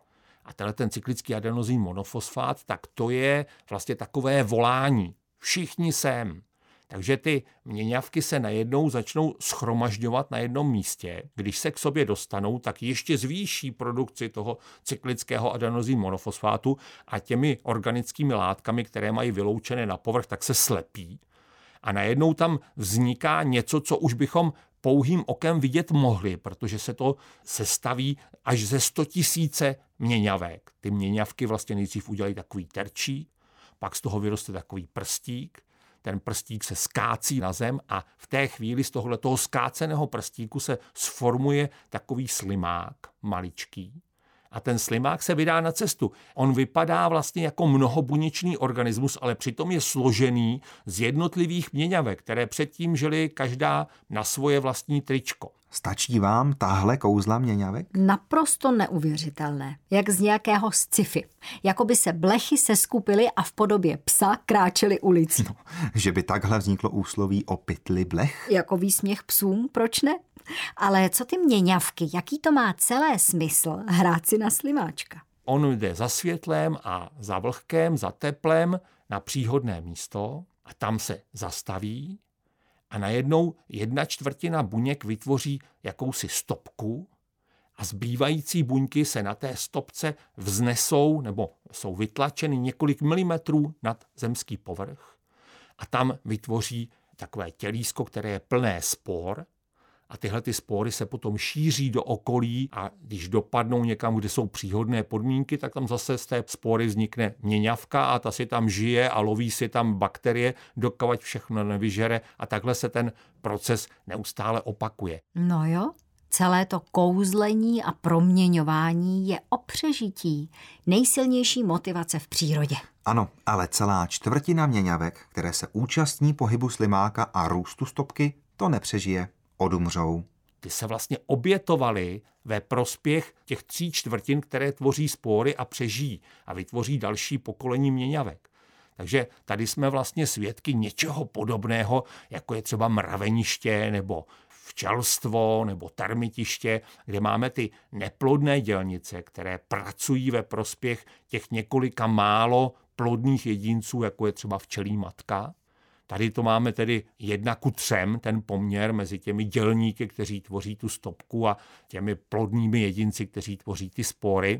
A tenhle ten cyklický adenosín monofosfát, tak to je vlastně takové volání. Všichni sem. Takže ty měňavky se najednou začnou schromažďovat na jednom místě. Když se k sobě dostanou, tak ještě zvýší produkci toho cyklického adenosín monofosfátu a těmi organickými látkami, které mají vyloučené na povrch, tak se slepí. A najednou tam vzniká něco, co už bychom pouhým okem vidět mohli, protože se to sestaví až ze sto tisíce měňavek. Ty měňavky vlastně nejdřív udělají takový terčík, pak z toho vyroste takový prstík, ten prstík se skácí na zem a v té chvíli z tohoto skáceného prstíku se sformuje takový slimák maličký. A ten slimák se vydá na cestu. On vypadá vlastně jako mnohobuněčný organismus, ale přitom je složený z jednotlivých měňavek, které předtím žily každá na svoje vlastní tričko. Stačí vám tahle kouzla měňavek? Naprosto neuvěřitelné. Jak z nějakého sci-fi. Jako by se blechy seskupily a v podobě psa kráčely ulicí. No, že by takhle vzniklo úsloví o pytli blech? Jako výsměch psům, proč ne? Ale co ty měňavky, jaký to má celé smysl hrát si na slimáčka? On jde za světlem a za vlhkem, za teplem na příhodné místo a tam se zastaví a najednou jedna čtvrtina buněk vytvoří jakousi stopku a zbývající buňky se na té stopce vznesou nebo jsou vytlačeny několik milimetrů nad zemský povrch a tam vytvoří takové tělísko, které je plné spor. A tyhle ty spory se potom šíří do okolí a když dopadnou někam, kde jsou příhodné podmínky, tak tam zase z té spory vznikne měňavka a ta si tam žije a loví si tam bakterie, dokud všechno nevyžere a takhle se ten proces neustále opakuje. No jo, celé to kouzlení a proměňování je o přežití. Nejsilnější motivace v přírodě. Ano, ale celá čtvrtina měňavek, které se účastní pohybu slimáka a růstu stopky, to nepřežije. Odumřou. Ty se vlastně obětovaly ve prospěch těch tří čtvrtin, které tvoří spory a přežijí a vytvoří další pokolení měňavek. Takže tady jsme vlastně svědky něčeho podobného, jako je třeba mraveniště nebo včelstvo nebo termitiště, kde máme ty neplodné dělnice, které pracují ve prospěch těch několika málo plodných jedinců, jako je třeba včelí matka. Tady to máme tedy jedna ku třem, ten poměr mezi těmi dělníky, kteří tvoří tu stopku a těmi plodnými jedinci, kteří tvoří ty spory.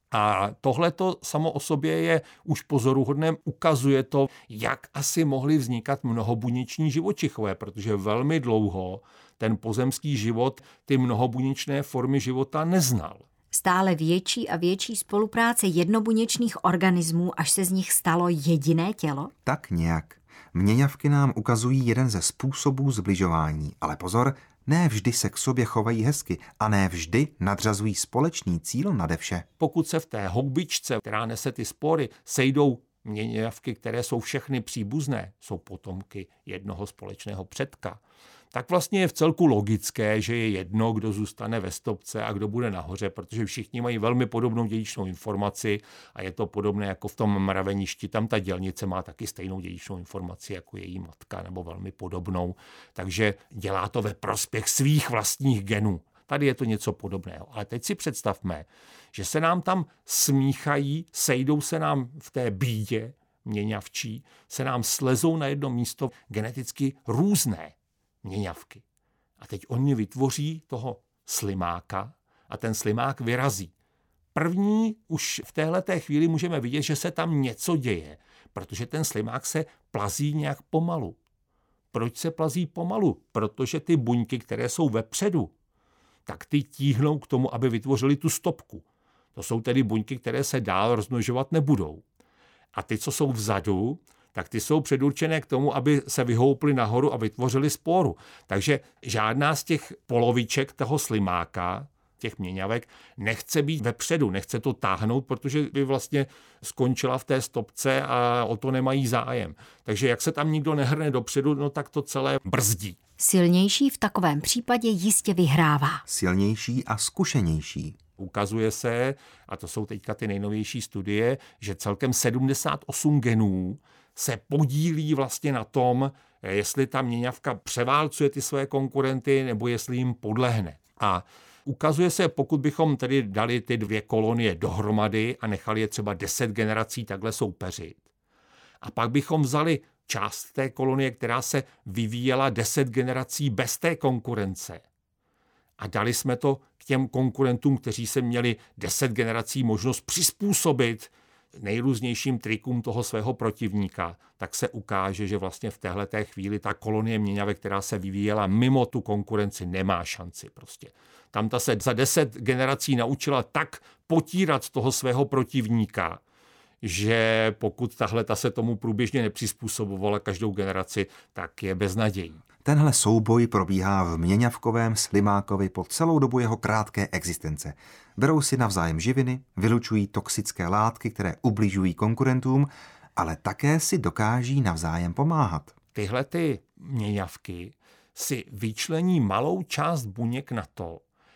A tohle to samo o sobě je už pozoruhodné, ukazuje to, jak asi mohly vznikat mnohobuněční živočichové, protože velmi dlouho ten pozemský život ty mnohobuněčné formy života neznal. Stále větší a větší spolupráce jednobuněčných organismů, až se z nich stalo jediné tělo? Tak nějak. Měňavky nám ukazují jeden ze způsobů zbližování, ale pozor, ne vždy se k sobě chovají hezky a ne vždy nadřazují společný cíl nade vše. Pokud se v té houbičce, která nese ty spory, sejdou měňavky, které jsou všechny příbuzné, jsou potomky jednoho společného předka, tak vlastně je v celku logické, že je jedno, kdo zůstane ve stopce a kdo bude nahoře, protože všichni mají velmi podobnou dědičnou informaci a je to podobné jako v tom mraveništi. Tam ta dělnice má taky stejnou dědičnou informaci jako její matka nebo velmi podobnou, takže dělá to ve prospěch svých vlastních genů. Tady je to něco podobného. Ale teď si představme, že se nám tam smíchají, sejdou se nám v té bídě měňavčí, se nám slezou na jedno místo geneticky různé měňavky. A teď oni vytvoří toho slimáka a ten slimák vyrazí. První už v téhleté chvíli můžeme vidět, že se tam něco děje, protože ten slimák se plazí nějak pomalu. Proč se plazí pomalu? Protože ty buňky, které jsou vepředu, tak ty tíhnou k tomu, aby vytvořili tu stopku. To jsou tedy buňky, které se dál rozmnožovat nebudou. A ty, co jsou vzadu, tak ty jsou předurčené k tomu, aby se vyhouply nahoru a vytvořili sporu. Takže žádná z těch poloviček toho slimáka, těch měňavek, nechce být vepředu, nechce to táhnout, protože by vlastně skončila v té stopce a o to nemají zájem. Takže jak se tam nikdo nehrne dopředu, no tak to celé brzdí. Silnější v takovém případě jistě vyhrává. Silnější a zkušenější. Ukazuje se, a to jsou teďka ty nejnovější studie, že celkem sedmdesát osm genů se podílí vlastně na tom, jestli ta měňavka převálcuje ty své konkurenty nebo jestli jim podlehne. A Ukazuje se, pokud bychom tedy dali ty dvě kolonie dohromady a nechali je třeba deset generací takhle soupeřit, a pak bychom vzali část té kolonie, která se vyvíjela deset generací bez té konkurence, a dali jsme to k těm konkurentům, kteří se měli deset generací možnost přizpůsobit nejrůznějším trikům toho svého protivníka, tak se ukáže, že vlastně v téhleté chvíli ta kolonie měňavek, která se vyvíjela mimo tu konkurenci, nemá šanci prostě. Tam ta se za deset generací naučila tak potírat toho svého protivníka, že pokud tahle ta se tomu průběžně nepřizpůsobovala každou generaci, tak je beznadějný. Tenhle souboj probíhá v měňavkovém slimákovi po celou dobu jeho krátké existence. Berou si navzájem živiny, vylučují toxické látky, které ubližují konkurentům, ale také si dokáží navzájem pomáhat. Tyhle ty měňavky si vyčlení malou část buněk na to,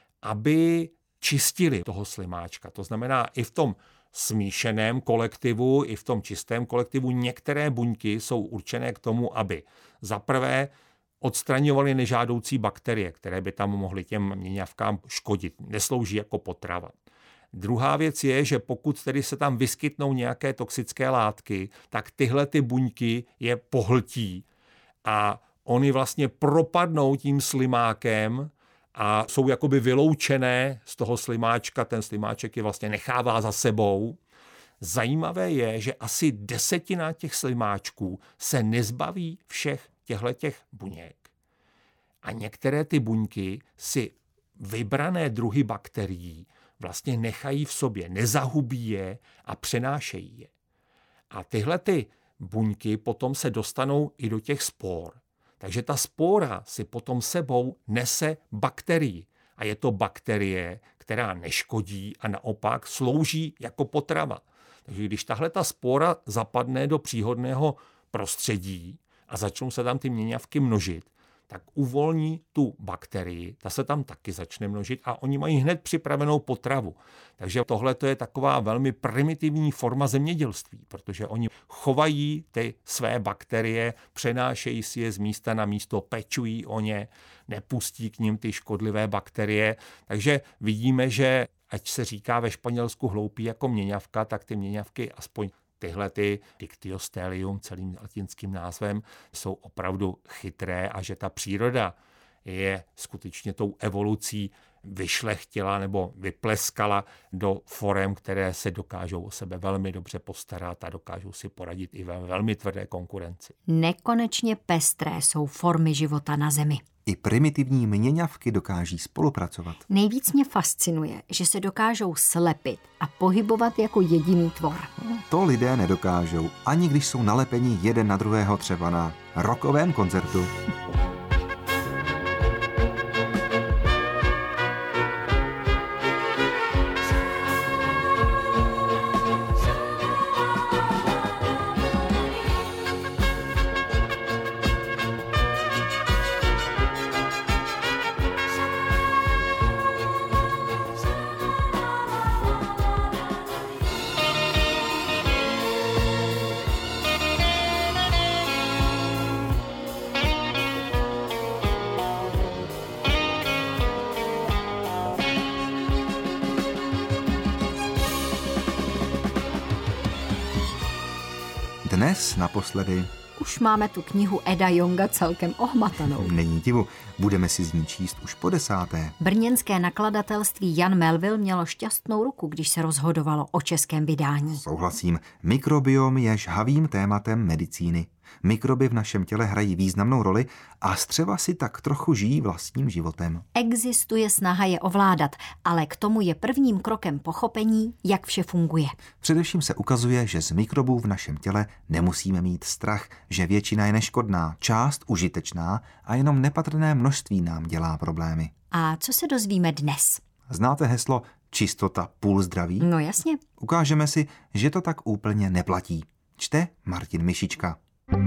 aby čistili toho slimáčka. To znamená, i v tom smíšeném kolektivu, i v tom čistém kolektivu některé buňky jsou určené k tomu, aby za prvé odstraňovaly nežádoucí bakterie, které by tam mohly těm měňavkám škodit. Neslouží jako potrava. Druhá věc je, že pokud tedy se tam vyskytnou nějaké toxické látky, tak tyhle ty buňky je pohltí a oni vlastně propadnou tím slimákem a jsou jakoby vyloučené z toho slimáčka. Ten slimáček je vlastně nechává za sebou. Zajímavé je, že asi desetina těch slimáčků se nezbaví všech těchto buněk. A některé ty buňky si vybrané druhy bakterií vlastně nechají v sobě, nezahubí je a přenášejí je. A tyhle ty buňky potom se dostanou i do těch spor. Takže ta spora si potom sebou nese bakterii. A je to bakterie, která neškodí a naopak slouží jako potrava. Takže když tahle ta spora zapadne do příhodného prostředí a začnou se tam ty měňavky množit, tak uvolní tu bakterii, ta se tam taky začne množit a oni mají hned připravenou potravu. Takže tohle je taková velmi primitivní forma zemědělství, protože oni chovají ty své bakterie, přenášejí si je z místa na místo, pečují o ně, nepustí k nim ty škodlivé bakterie. Takže vidíme, že ať se říká ve Španělsku hloupý jako měňavka, tak ty měňavky aspoň tyhle ty Dictyostelium, celým latinským názvem, jsou opravdu chytré a že ta příroda je skutečně tou evolucí vyšlechtila nebo vypleskala do forem, které se dokážou o sebe velmi dobře postarat a dokážou si poradit i ve velmi tvrdé konkurenci. Nekonečně pestré jsou formy života na Zemi. I primitivní měňavky dokáží spolupracovat. Nejvíc mě fascinuje, že se dokážou slepit a pohybovat jako jediný tvor. To lidé nedokážou, ani když jsou nalepeni jeden na druhého třeba na rockovém koncertu. Dnes naposledy. Už máme tu knihu Eda Jonga celkem ohmatanou. Není divu, budeme si z ní číst už po desáté. Brněnské nakladatelství Jan Melville mělo šťastnou ruku, když se rozhodovalo o českém vydání. Souhlasím, mikrobiom je žhavým tématem medicíny. Mikroby v našem těle hrají významnou roli a střeva si tak trochu žijí vlastním životem. Existuje snaha je ovládat, ale k tomu je prvním krokem pochopení, jak vše funguje. Především se ukazuje, že z mikrobů v našem těle nemusíme mít strach, že většina je neškodná, část užitečná a jenom nepatrné množství nám dělá problémy. A co se dozvíme dnes? Znáte heslo čistota půl zdraví? No jasně. Ukážeme si, že to tak úplně neplatí. Čte Martin Mišička.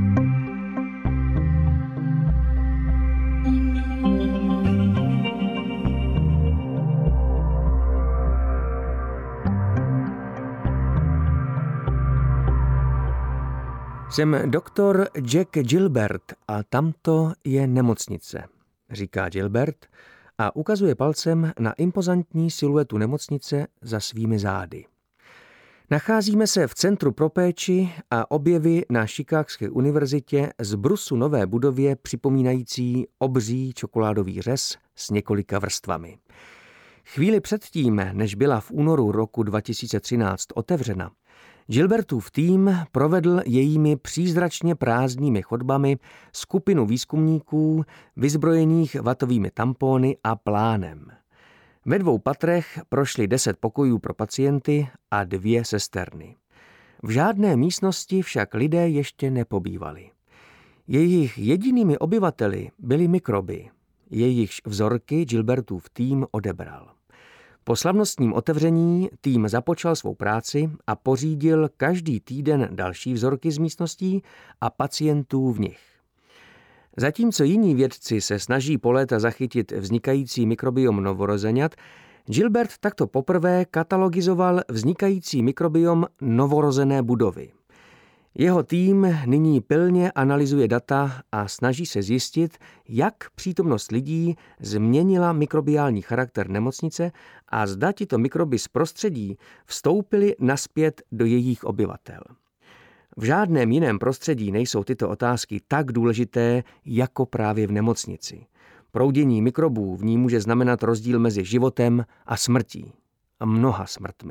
Jsem doktor Jack Gilbert a tamto je nemocnice, říká Gilbert a ukazuje palcem na impozantní siluetu nemocnice za svými zády. Nacházíme se v centru pro péči a objevy na Chicagské univerzitě z brusu nové budově připomínající obří čokoládový řez s několika vrstvami. Chvíli předtím, než byla v únoru roku dva tisíce třináct otevřena, Gilbertův tým provedl jejími přízračně prázdnými chodbami skupinu výzkumníků vyzbrojených vatovými tampony a plánem. Ve dvou patrech prošli deset pokojů pro pacienty a dvě sesterny. V žádné místnosti však lidé ještě nepobývali. Jejich jedinými obyvateli byly mikroby. Jejichž vzorky Gilbertův tým odebral. Po slavnostním otevření tým započal svou práci a pořídil každý týden další vzorky z místností a pacientů v nich. Zatímco jiní vědci se snaží po léta zachytit vznikající mikrobiom novorozeňat, Gilbert takto poprvé katalogizoval vznikající mikrobiom novorozené budovy. Jeho tým nyní pilně analyzuje data a snaží se zjistit, jak přítomnost lidí změnila mikrobiální charakter nemocnice a zda tito mikroby z prostředí vstoupily nazpět do jejich obyvatel. V žádném jiném prostředí nejsou tyto otázky tak důležité jako právě v nemocnici. Proudění mikrobů v ní může znamenat rozdíl mezi životem a smrtí. A mnoha smrtmi.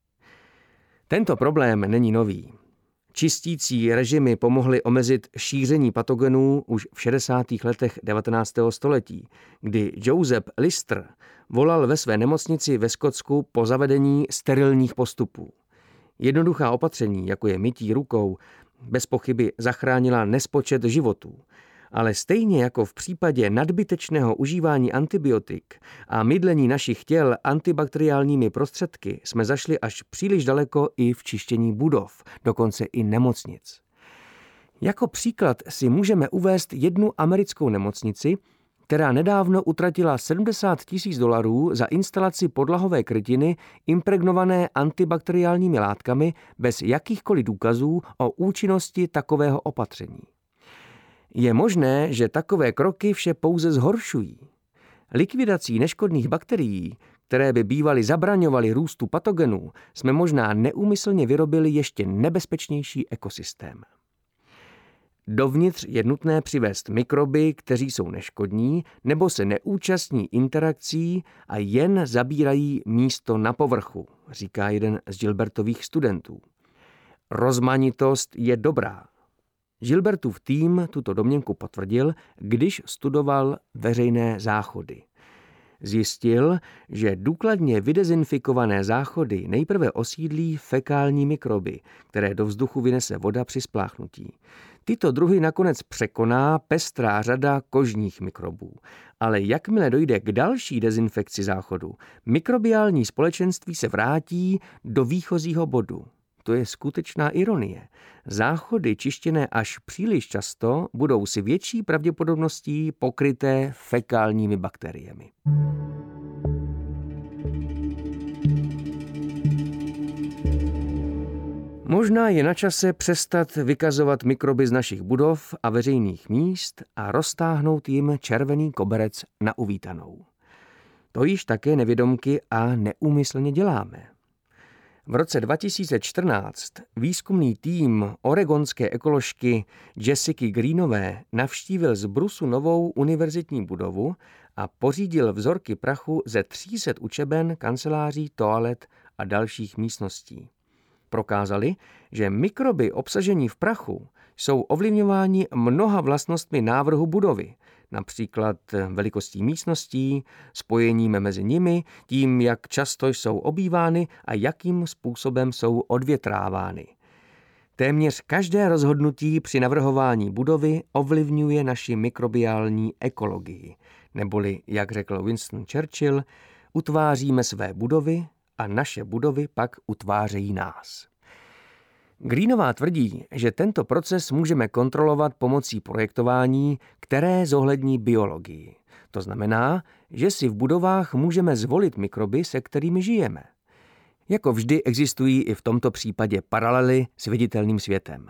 Tento problém není nový. Čistící režimy pomohly omezit šíření patogenů už v šedesátých letech devatenáctého století, kdy Joseph Lister volal ve své nemocnici ve Skotsku po zavedení sterilních postupů. Jednoduchá opatření, jako je mytí rukou, bez pochyby zachránila nespočet životů. Ale stejně jako v případě nadbytečného užívání antibiotik a mydlení našich těl antibakteriálními prostředky jsme zašli až příliš daleko i v čištění budov, dokonce i nemocnic. Jako příklad si můžeme uvést jednu americkou nemocnici, která nedávno utratila sedmdesát tisíc dolarů za instalaci podlahové krytiny impregnované antibakteriálními látkami bez jakýchkoliv důkazů o účinnosti takového opatření. Je možné, že takové kroky vše pouze zhoršují. Likvidací neškodných bakterií, které by bývaly zabraňovaly růstu patogenů, jsme možná neúmyslně vyrobili ještě nebezpečnější ekosystém. Dovnitř je nutné přivést mikroby, kteří jsou neškodní nebo se neúčastní interakcí a jen zabírají místo na povrchu, říká jeden z Gilbertových studentů. Rozmanitost je dobrá. Gilbertův tým tuto domněnku potvrdil, když studoval veřejné záchody. Zjistil, že důkladně vydezinfikované záchody nejprve osídlí fekální mikroby, které do vzduchu vynese voda při spláchnutí. Tyto druhy nakonec překoná pestrá řada kožních mikrobů. Ale jakmile dojde k další dezinfekci záchodu, mikrobiální společenství se vrátí do výchozího bodu. To je skutečná ironie. Záchody čištěné až příliš často budou si větší pravděpodobností pokryté fekálními bakteriemi. Možná je na čase přestat vykazovat mikroby z našich budov a veřejných míst a roztáhnout jim červený koberec na uvítanou. To již také nevědomky a neúmyslně děláme. V roce dva tisíce čtrnáct výzkumný tým oregonské ekoložky Jessiky Greenové navštívil z brusu novou univerzitní budovu a pořídil vzorky prachu ze tří set učeben, kanceláří, toalet a dalších místností. Prokázali, že mikroby obsažení v prachu jsou ovlivňováni mnoha vlastnostmi návrhu budovy, například velikostí místností, spojením mezi nimi, tím, jak často jsou obývány a jakým způsobem jsou odvětrávány. Téměř každé rozhodnutí při navrhování budovy ovlivňuje naši mikrobiální ekologii, neboli, jak řekl Winston Churchill, utváříme své budovy a naše budovy pak utvářejí nás. Greenová tvrdí, že tento proces můžeme kontrolovat pomocí projektování, které zohlední biologii. To znamená, že si v budovách můžeme zvolit mikroby, se kterými žijeme. Jako vždy existují i v tomto případě paralely s viditelným světem.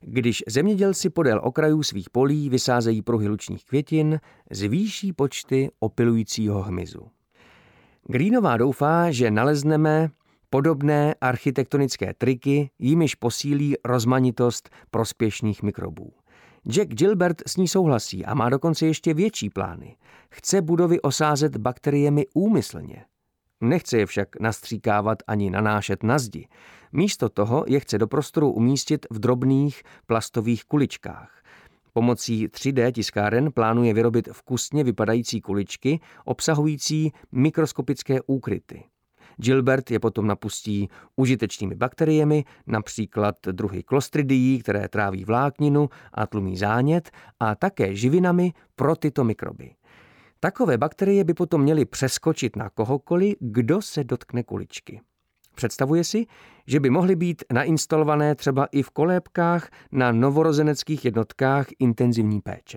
Když zemědělci podél okrajů svých polí vysázejí pruhy lučních květin, zvýší počty opilujícího hmyzu. Greenová doufá, že nalezneme podobné architektonické triky, jimiž posílí rozmanitost prospěšných mikrobů. Jack Gilbert s ní souhlasí a má dokonce ještě větší plány. Chce budovy osázet bakteriemi úmyslně. Nechce je však nastříkávat ani nanášet na zdi. Místo toho je chce do prostoru umístit v drobných plastových kuličkách. Pomocí tři dé tiskáren plánuje vyrobit vkusně vypadající kuličky obsahující mikroskopické úkryty. Gilbert je potom napustí užitečnými bakteriemi, například druhy klostridií, které tráví vlákninu a tlumí zánět, a také živinami pro tyto mikroby. Takové bakterie by potom měly přeskočit na kohokoliv, kdo se dotkne kuličky. Představuje si, že by mohly být nainstalované třeba i v kolébkách na novorozeneckých jednotkách intenzivní péče.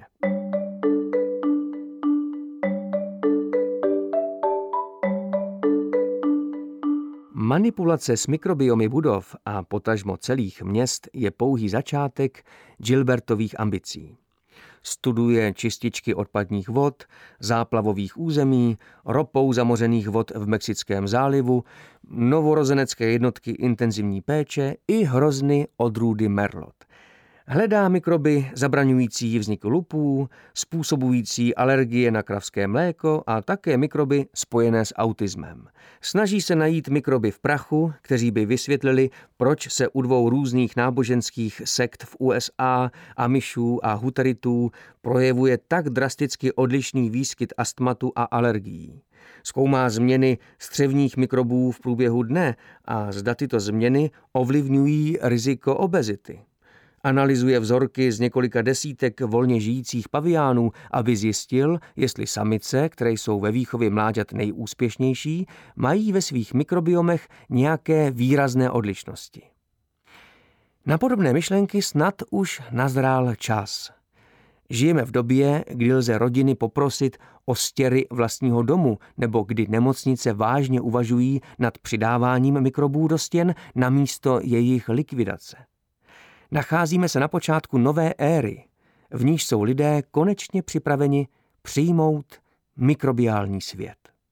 Manipulace s mikrobiomy budov a potažmo celých měst je pouhý začátek Gilbertových ambicí. Studuje čističky odpadních vod, záplavových území, ropou zamořených vod v Mexickém zálivu, novorozenecké jednotky intenzivní péče i hrozny odrůdy Merlot. Hledá mikroby zabraňující vzniku lupů, způsobující alergie na kravské mléko a také mikroby spojené s autismem. Snaží se najít mikroby v prachu, kteří by vysvětlili, proč se u dvou různých náboženských sekt v U S A, Amishů a Hutaritů, projevuje tak drasticky odlišný výskyt astmatu a alergií. Zkoumá změny střevních mikrobů v průběhu dne a zda tyto změny ovlivňují riziko obezity. Analyzuje vzorky z několika desítek volně žijících paviánů, aby zjistil, jestli samice, které jsou ve výchově mláďat nejúspěšnější, mají ve svých mikrobiomech nějaké výrazné odlišnosti. Na podobné myšlenky snad už nazrál čas. Žijeme v době, kdy lze rodiny poprosit o stěry vlastního domu, nebo kdy nemocnice vážně uvažují nad přidáváním mikrobů do stěn namísto jejich likvidace. Nacházíme se na počátku nové éry, v níž jsou lidé konečně připraveni přijmout mikrobiální svět.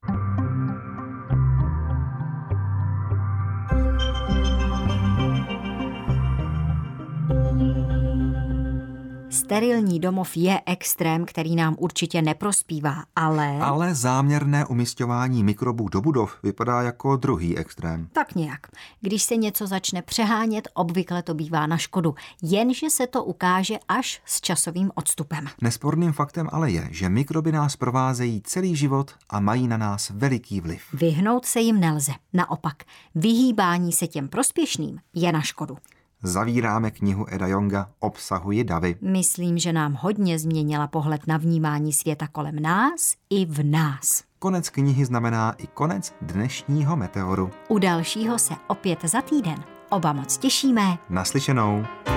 Sterilní domov je extrém, který nám určitě neprospívá, ale... Ale záměrné umisťování mikrobů do budov vypadá jako druhý extrém. Tak nějak. Když se něco začne přehánět, obvykle to bývá na škodu. Jenže se to ukáže až s časovým odstupem. Nesporným faktem ale je, že mikroby nás provázejí celý život a mají na nás veliký vliv. Vyhnout se jim nelze. Naopak, vyhýbání se těm prospěšným je na škodu. Zavíráme knihu Eda Jonga Obsahuji davy. Myslím, že nám hodně změnila pohled na vnímání světa kolem nás i v nás. Konec knihy znamená i konec dnešního Meteoru. U dalšího se opět za týden oba moc těšíme. Naslyšenou.